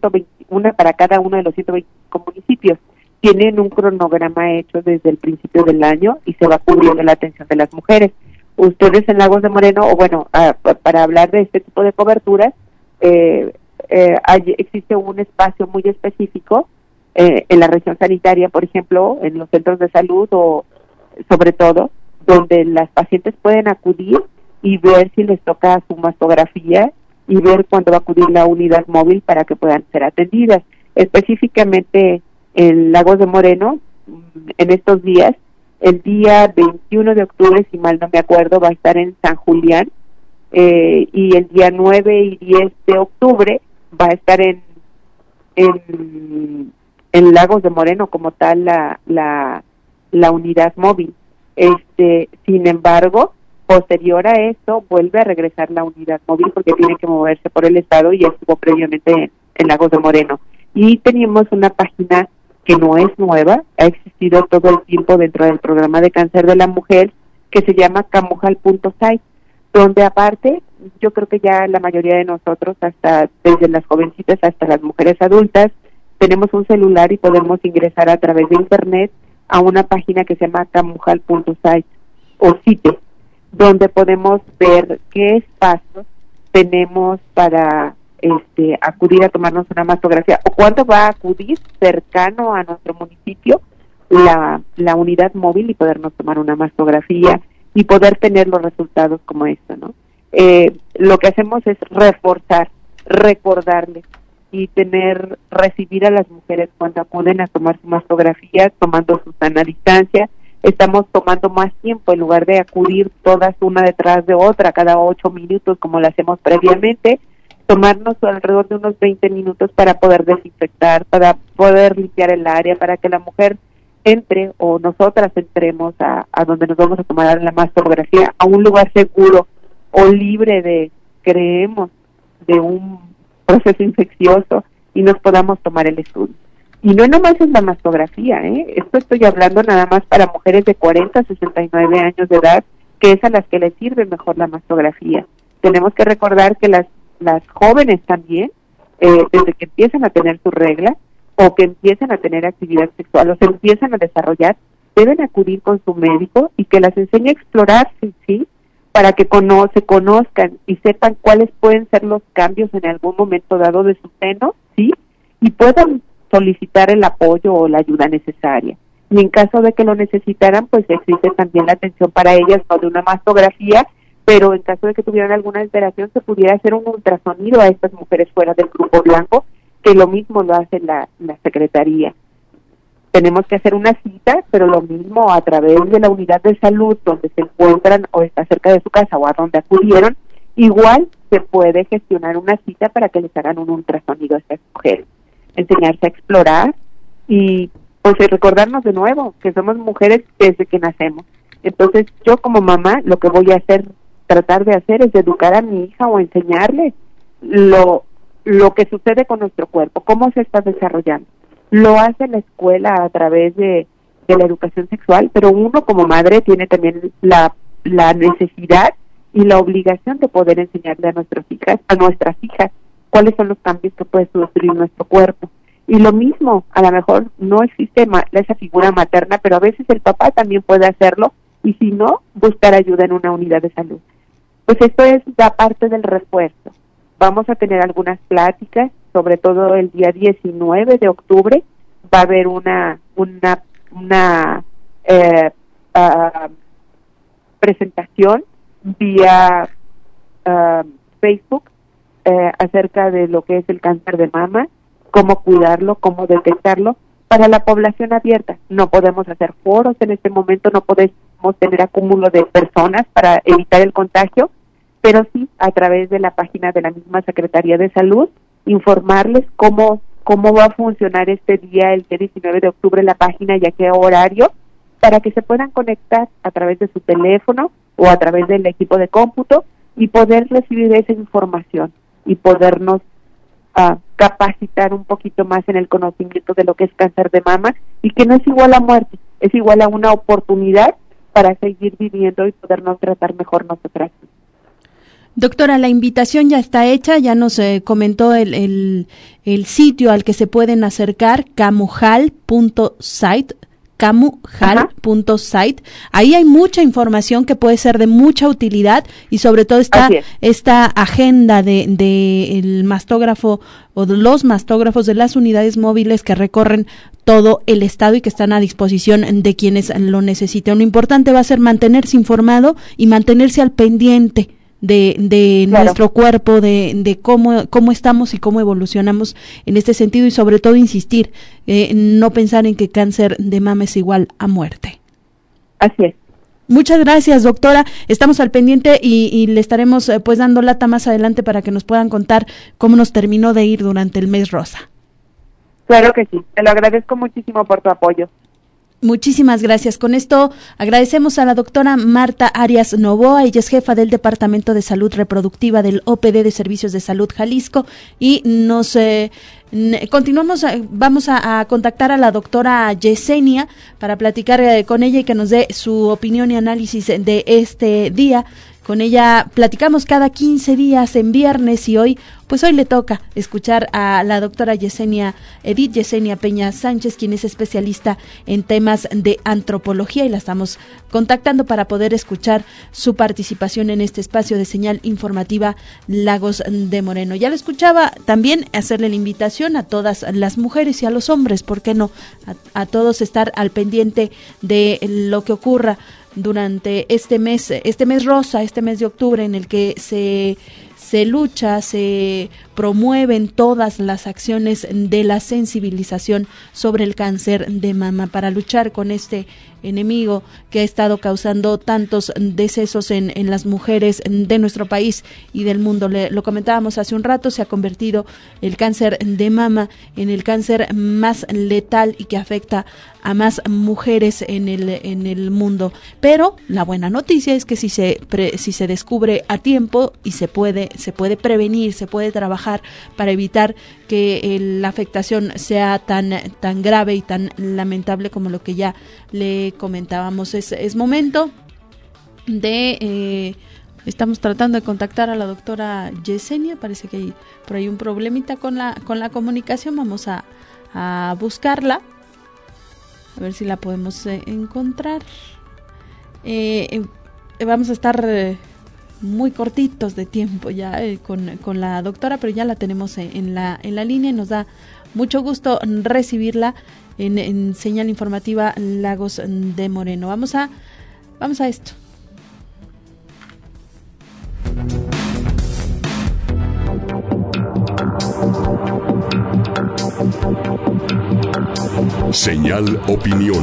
cada uno de los 125 municipios. Tienen un cronograma hecho desde el principio del año y se va cubriendo la atención de las mujeres. Ustedes en Lagos de Moreno, o bueno, para hablar de este tipo de coberturas, existe un espacio muy específico en la región sanitaria, por ejemplo, en los centros de salud o sobre todo, donde las pacientes pueden acudir y ver si les toca su mastografía y ver cuándo va a acudir la unidad móvil para que puedan ser atendidas. Específicamente en Lagos de Moreno, en estos días, el día 21 de octubre, si mal no me acuerdo, va a estar en San Julián, y el día 9 y 10 de octubre va a estar en Lagos de Moreno como tal la unidad móvil. Sin embargo, posterior a esto, vuelve a regresar la unidad móvil porque tiene que moverse por el estado y estuvo previamente en Lagos de Moreno. Y teníamos una página que no es nueva, ha existido todo el tiempo dentro del programa de cáncer de la mujer, que se llama camujal.site, donde aparte, yo creo que ya la mayoría de nosotros, hasta desde las jovencitas hasta las mujeres adultas, tenemos un celular y podemos ingresar a través de internet a una página que se llama camujal.site o site, donde podemos ver qué espacios tenemos para acudir a tomarnos una mastografía o cuándo va a acudir cercano a nuestro municipio la unidad móvil y podernos tomar una mastografía y poder tener los resultados como esto, ¿no? Lo que hacemos es reforzar, recordarles y recibir a las mujeres cuando acuden a tomar su mastografía tomando su sana distancia. Estamos tomando más tiempo en lugar de acudir todas una detrás de otra cada 8 minutos como lo hacemos previamente, tomarnos alrededor de unos 20 minutos para poder desinfectar, para poder limpiar el área, para que la mujer entre o nosotras entremos a donde nos vamos a tomar la mastografía, a un lugar seguro o libre creemos, de un proceso infeccioso y nos podamos tomar el estudio. Y no nomás es la mastografía, esto estoy hablando nada más para mujeres de 40 a 69 años de edad, que es a las que les sirve mejor la mastografía. Tenemos que recordar que las jóvenes también, desde que empiezan a tener su regla o que empiezan a tener actividad sexual o se empiezan a desarrollar, deben acudir con su médico y que las enseñe a explorarse, ¿sí? Para que se conozcan y sepan cuáles pueden ser los cambios en algún momento dado de su seno, ¿sí? Y puedan solicitar el apoyo o la ayuda necesaria. Y en caso de que lo necesitaran, pues existe también la atención para ellas, no de una mastografía, pero en caso de que tuvieran alguna alteración, se pudiera hacer un ultrasonido a estas mujeres fuera del grupo blanco, que lo mismo lo hace la Secretaría. Tenemos que hacer una cita, pero lo mismo a través de la unidad de salud donde se encuentran o está cerca de su casa o a donde acudieron, igual se puede gestionar una cita para que les hagan un ultrasonido a estas mujeres. Enseñarse a explorar y pues recordarnos de nuevo que somos mujeres desde que nacemos. Entonces yo como mamá lo que voy a tratar de hacer es educar a mi hija o enseñarle lo que sucede con nuestro cuerpo, cómo se está desarrollando. Lo hace la escuela a través de la educación sexual, pero uno como madre tiene también la necesidad y la obligación de poder enseñarle a nuestras hijas, cuáles son los cambios que puede sufrir nuestro cuerpo. Y lo mismo, a lo mejor no existe esa figura materna, pero a veces el papá también puede hacerlo, y si no, buscar ayuda en una unidad de salud. Pues esto es la parte del refuerzo. Vamos a tener algunas pláticas, sobre todo el día 19 de octubre, va a haber una presentación vía Facebook acerca de lo que es el cáncer de mama, cómo cuidarlo, cómo detectarlo, para la población abierta. No podemos hacer foros en este momento, no podemos tener acúmulo de personas para evitar el contagio, pero sí a través de la página de la misma Secretaría de Salud, informarles cómo va a funcionar este día, el día 19 de octubre, la página y a qué horario, para que se puedan conectar a través de su teléfono o a través del equipo de cómputo y poder recibir esa información y podernos capacitar un poquito más en el conocimiento de lo que es cáncer de mama, y que no es igual a muerte, es igual a una oportunidad para seguir viviendo y podernos tratar mejor nosotras. Doctora, la invitación ya está hecha, ya nos comentó el sitio al que se pueden acercar, camuhal.site. Ahí hay mucha información que puede ser de mucha utilidad, y sobre todo esta agenda de el mastógrafo o de los mastógrafos de las unidades móviles que recorren todo el estado y que están a disposición de quienes lo necesiten. Lo importante va a ser mantenerse informado y mantenerse al pendiente de nuestro cuerpo, de cómo estamos y cómo evolucionamos en este sentido, y sobre todo insistir, no pensar en que cáncer de mama es igual a muerte. Así es. Muchas gracias, doctora. Estamos al pendiente y le estaremos pues dando lata más adelante para que nos puedan contar cómo nos terminó de ir durante el mes rosa. Claro que sí. Te lo agradezco muchísimo por tu apoyo. Muchísimas gracias. Con esto agradecemos a la doctora Marta Arias Novoa. Ella es jefa del Departamento de Salud Reproductiva del OPD de Servicios de Salud Jalisco, y nos continuamos. Vamos a contactar a la doctora Yesenia para platicar con ella y que nos dé su opinión y análisis de este día. Con ella platicamos cada 15 días en viernes, y hoy le toca escuchar a la doctora Edith Yesenia Peña Sánchez, quien es especialista en temas de antropología, y la estamos contactando para poder escuchar su participación en este espacio de señal informativa Lagos de Moreno. Ya lo escuchaba, también hacerle la invitación a todas las mujeres y a los hombres, ¿por qué no? A todos estar al pendiente de lo que ocurra durante este mes rosa, este mes de octubre, en el que se lucha, se promueven todas las acciones de la sensibilización sobre el cáncer de mama, para luchar con este enemigo que ha estado causando tantos decesos en las mujeres de nuestro país y del mundo. Lo comentábamos hace un rato, se ha convertido el cáncer de mama en el cáncer más letal y que afecta a más mujeres en el mundo. Pero la buena noticia es que si se descubre a tiempo y se puede prevenir, se puede trabajar para evitar que la afectación sea tan grave y tan lamentable como lo que ya le comentábamos. Es momento de estamos tratando de contactar a la doctora Yesenia. Parece que hay por ahí un problemita con la comunicación. Vamos a buscarla. A ver si la podemos encontrar. Vamos a estar muy cortitos de tiempo ya con la doctora, pero ya la tenemos en la línea y nos da mucho gusto recibirla en Señal Informativa Lagos de Moreno. Vamos a esto. Señal Opinión.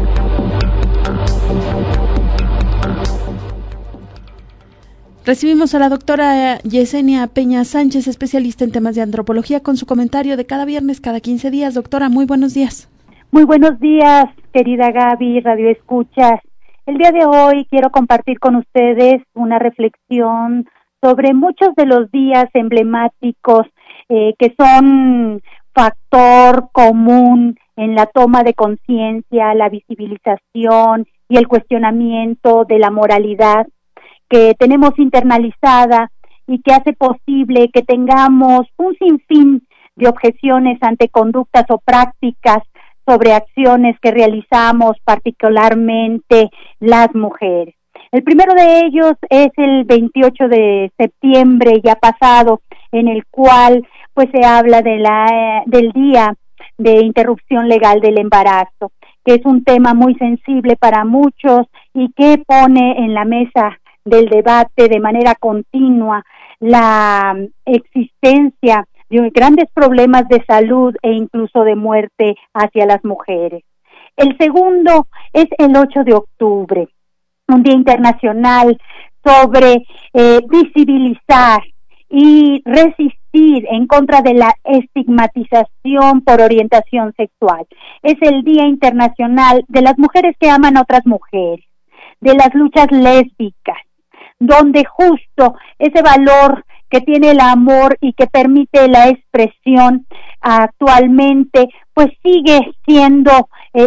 Recibimos a la doctora Yesenia Peña Sánchez, especialista en temas de antropología, con su comentario de cada viernes, cada 15 días. Doctora, muy buenos días. Muy buenos días, querida Gaby, Radio Escuchas. El día de hoy quiero compartir con ustedes una reflexión sobre muchos de los días emblemáticos que son factor común en la toma de conciencia, la visibilización y el cuestionamiento de la moralidad que tenemos internalizada y que hace posible que tengamos un sinfín de objeciones ante conductas o prácticas sobre acciones que realizamos particularmente las mujeres. El primero de ellos es el 28 de septiembre ya pasado, en el cual pues se habla del Día de Interrupción Legal del Embarazo, que es un tema muy sensible para muchos y que pone en la mesa del debate de manera continua la existencia de grandes problemas de salud e incluso de muerte hacia las mujeres. El segundo es el 8 de octubre, un día internacional sobre visibilizar y resistir en contra de la estigmatización por orientación sexual. Es el Día Internacional de las Mujeres que aman a otras mujeres, de las luchas lésbicas, donde justo ese valor que tiene el amor y que permite la expresión actualmente, pues sigue siendo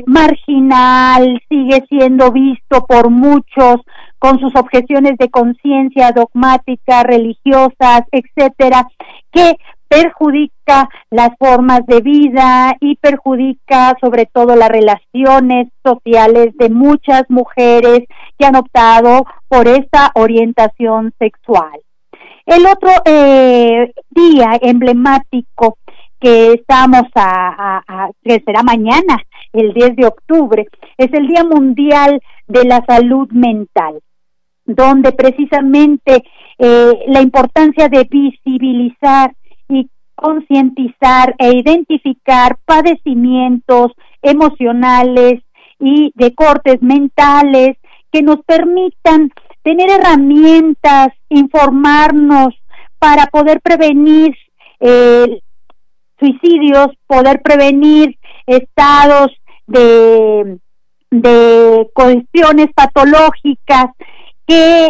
marginal, sigue siendo visto por muchos con sus objeciones de conciencia dogmáticas, religiosas, etcétera, que perjudica las formas de vida y perjudica sobre todo las relaciones sociales de muchas mujeres que han optado por esta orientación sexual. El otro día emblemático que estamos que será mañana, el 10 de octubre, es el Día Mundial de la Salud Mental, donde precisamente la importancia de visibilizar y concientizar e identificar padecimientos emocionales y de cortes mentales que nos permitan tener herramientas, informarnos para poder prevenir suicidios, poder prevenir estados de cuestiones patológicas que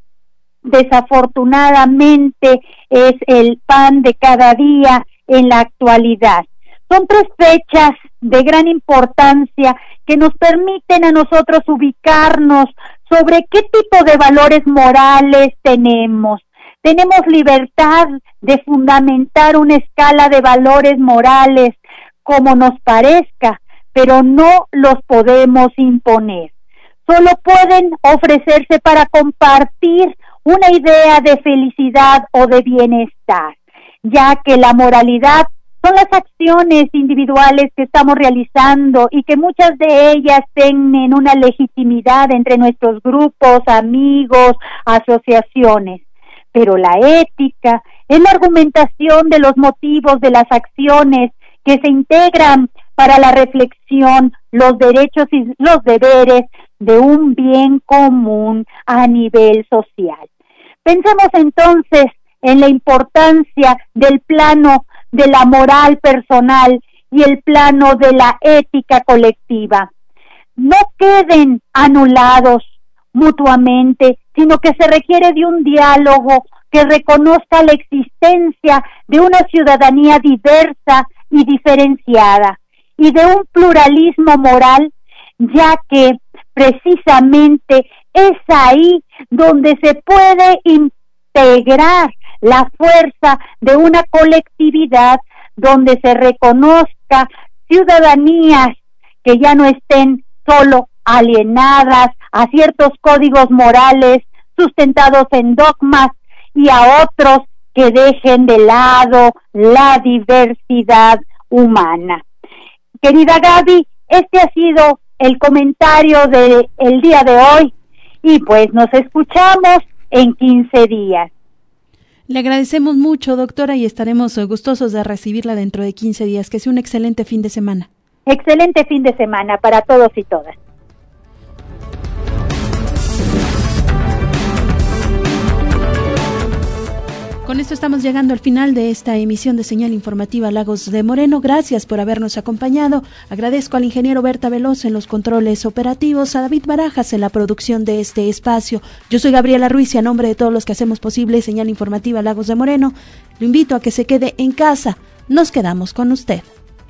desafortunadamente es el pan de cada día en la actualidad. Son 3 fechas de gran importancia que nos permiten a nosotros ubicarnos sobre qué tipo de valores morales tenemos. Tenemos libertad de fundamentar una escala de valores morales como nos parezca, pero no los podemos imponer. Solo pueden ofrecerse para compartir una idea de felicidad o de bienestar, ya que la moralidad son las acciones individuales que estamos realizando y que muchas de ellas tienen una legitimidad entre nuestros grupos, amigos, asociaciones. Pero la ética es la argumentación de los motivos de las acciones que se integran para la reflexión, los derechos y los deberes de un bien común a nivel social. Pensemos entonces en la importancia del plano de la moral personal y el plano de la ética colectiva. No queden anulados mutuamente, sino que se requiere de un diálogo que reconozca la existencia de una ciudadanía diversa y diferenciada y de un pluralismo moral, ya que precisamente es ahí donde se puede integrar la fuerza de una colectividad donde se reconozca ciudadanías que ya no estén solo alienadas a ciertos códigos morales sustentados en dogmas y a otros que dejen de lado la diversidad humana. Querida Gaby, este ha sido el comentario del día de hoy y pues nos escuchamos en 15 días. Le agradecemos mucho, doctora, y estaremos gustosos de recibirla dentro de 15 días. Que sea un excelente fin de semana. Excelente fin de semana para todos y todas. Con esto estamos llegando al final de esta emisión de Señal Informativa Lagos de Moreno. Gracias por habernos acompañado. Agradezco al ingeniero Berta Veloz en los controles operativos, a David Barajas en la producción de este espacio. Yo soy Gabriela Ruiz y a nombre de todos los que hacemos posible Señal Informativa Lagos de Moreno, lo invito a que se quede en casa. Nos quedamos con usted.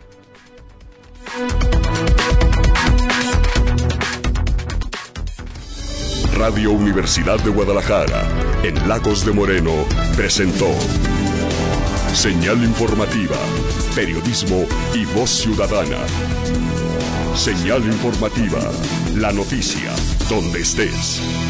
Radio Universidad de Guadalajara, en Lagos de Moreno, presentó Señal Informativa, periodismo y voz ciudadana. Señal Informativa, la noticia, donde estés.